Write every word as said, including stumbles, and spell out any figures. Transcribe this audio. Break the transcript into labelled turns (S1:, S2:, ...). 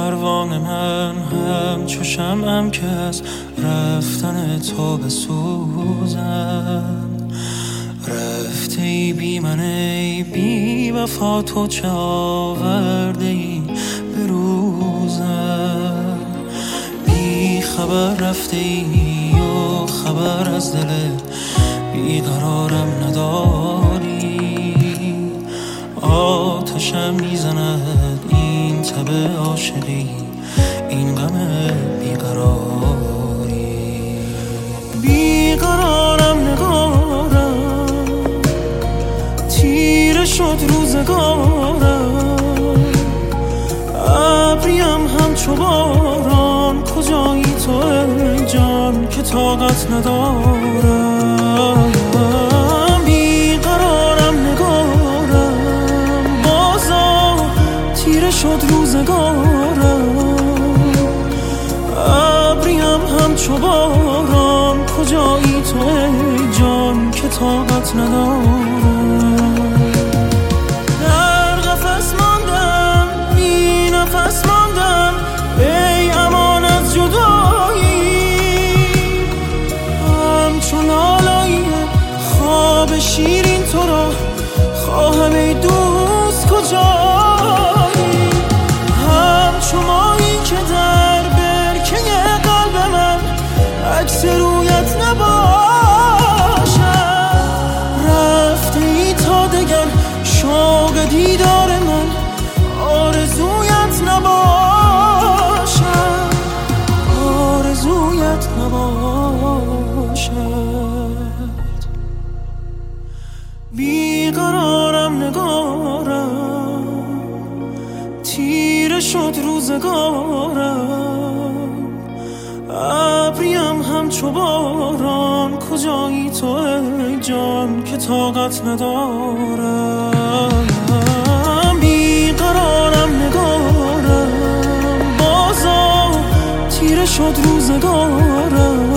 S1: پروانه من همچو شمعم که از رفتن تو بسوزم. رفته ای بی من ای بی وفا، تو چه آورده ای به روزم. بی خبر رفته ای و خبر از دل بیقرارم نداری. آتشم میزند این تب عاشقی، این غم بیقراری. بیقرارم نگارم، تیره شد روزگارم. ابریم همچو باران، کجایی تو ای جان که طاقت ندارم. بیقرارم نگارم، بازا تیره شد روزگارم. ابریم همچو باران، کجایی تو ای جان که طاقت ندارم. در قفس ماندم، بی نفس ماندم، ای امان از جدایی. همچون لالایی خواب شیرین تو را خواهم ای دوست کجایی. همچو مایی که در برکه قلب من عکس رویت نباشد. رفته ای تا دگر شوق دیدار من آرزویت نباشد، آرزویت نباشد. بیقرارم نگارم، تیره شد روزگارم. ابریم همچو باران، کجایی تو ای جان که طاقت ندارم. بیقرارم نگارم، بازا تیره شد روزگارم.